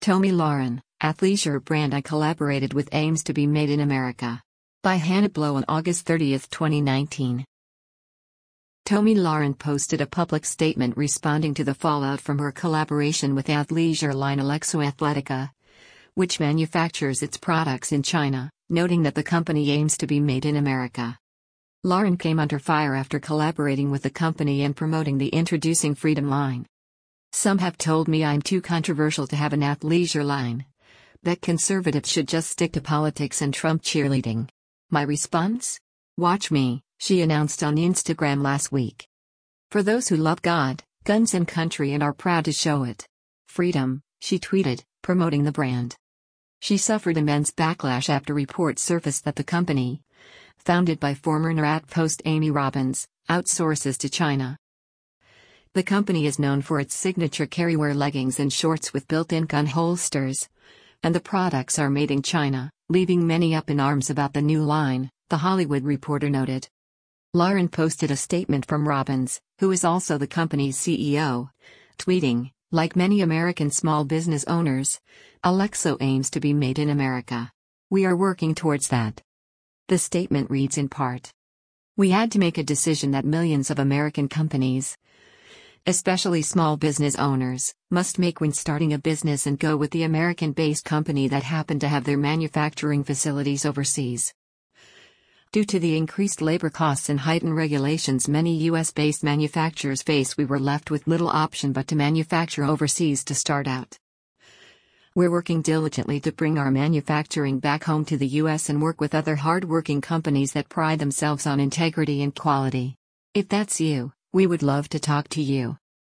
Tomi Lahren, athleisure brand I collaborated with aims to be made in America. By Hannah Blow on August 30, 2019. Tomi Lahren posted a public statement responding to the fallout from her collaboration with athleisure line Alexo Athletica, which manufactures its products in China, noting that the company aims to be made in America. Lahren came under fire after collaborating with the company and promoting the Introducing Freedom line. Some have told me I'm too controversial to have an athleisure line. That conservatives should just stick to politics and Trump cheerleading. My response? Watch me, she announced on Instagram last week. For those who love God, guns and country and are proud to show it. Freedom, she tweeted, promoting the brand. She suffered immense backlash after reports surfaced that the company, founded by former NRAT post Amy Robbins, outsources to China. The company is known for its signature carrywear leggings and shorts with built-in gun holsters, and the products are made in China, leaving many up in arms about the new line, The Hollywood Reporter noted. Lahren posted a statement from Robbins, who is also the company's CEO, tweeting, "Like many American small business owners, Alexo aims to be made in America. We are working towards that." The statement reads in part, "We had to make a decision that millions of American companies, especially small business owners, must make when starting a business and go with the American-based company that happened to have their manufacturing facilities overseas. Due to the increased labor costs and heightened regulations many U.S.-based manufacturers face, we were left with little option but to manufacture overseas to start out. We're working diligently to bring our manufacturing back home to the U.S. and work with other hard-working companies that pride themselves on integrity and quality. If that's you, we would love to talk to you."